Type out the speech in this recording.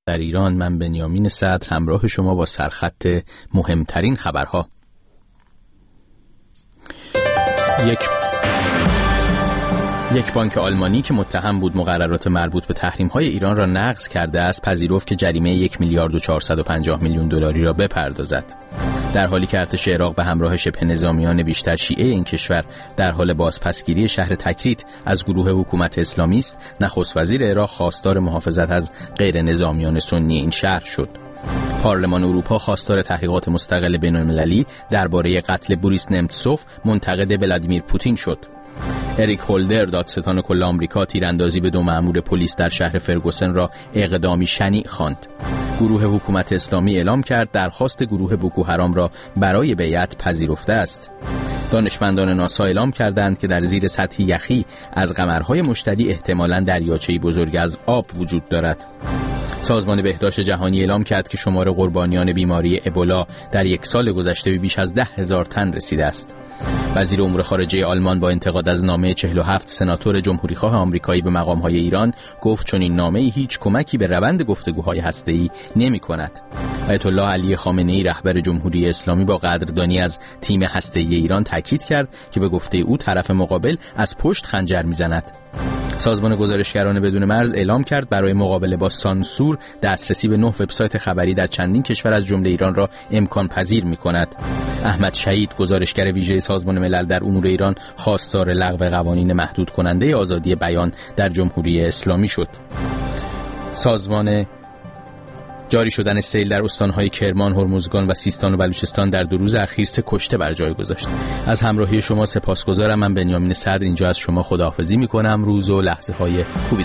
در ایران، من بنیامین صدر همراه شما با سرخط مهمترین خبرها. یک بانک آلمانی که متهم بود مقررات مربوط به تحریم‌های ایران را نقض کرده است، پذیرفت که جریمه 1 میلیارد و 450 میلیون دلاری را بپردازد. در حالی که ارتش عراق به همراه شبه نظامیان بیشتر شیعه این کشور در حال بازپسگیری شهر تکریت از گروه حکومت اسلامی است، نخست وزیر عراق خواستار محافظت از غیر نظامیان سنی این شهر شد. پارلمان اروپا خواستار تحقیقات مستقل بین‌المللی درباره قتل بوریس نمتسوف منتقد ولادیمیر پوتین شد. اریک هولدر، دادستان کل آمریکا، تیراندازی به 2 مأمور پلیس در شهر فرگوسن را اقدامی شنیع خواند. گروه حکومت اسلامی اعلام کرد درخواست گروه بوکو حرام را برای بیعت پذیرفته است. دانشمندان ناسا اعلام کردند که در زیر سطح یخی از قمرهای مشتری احتمالاً دریاچه‌ای بزرگ از آب وجود دارد. سازمان بهداشت جهانی اعلام کرد که شمار قربانیان بیماری ابولا در 1 سال گذشته به بیش از 10,000 تن رسیده است. وزیر امور خارجه آلمان با انتقاد از نامه 47 سناتور جمهوریخواه آمریکایی به مقام‌های ایران گفت چون این نامه هیچ کمکی به روند گفتگوهای هسته‌ای نمی‌کند. آیت الله علی خامنه‌ای رهبر جمهوری اسلامی با قدردانی از تیم هسته‌ای ایران تاکید کرد که به گفته او طرف مقابل از پشت خنجر می‌زند. سازمان گزارشگران بدون مرز اعلام کرد برای مقابله با سانسور دسترسی به 9 وبسایت خبری در چندین کشور از جمله ایران را امکان پذیر می‌کند. احمد شهید، گزارشگر ویژه سازمان ملل در امور ایران، خواستار لغو قوانین محدود کننده آزادی بیان در جمهوری اسلامی شد. سازمان جاری شدن سیل در استان‌های کرمان، هرمزگان و سیستان و بلوچستان در 2 روز اخیر 3 کشته بر جای گذاشت. از همراهی شما سپاسگزارم. من بنیامین صدر اینجا از شما خداحافظی می‌کنم. روز و لحظه‌های خوبی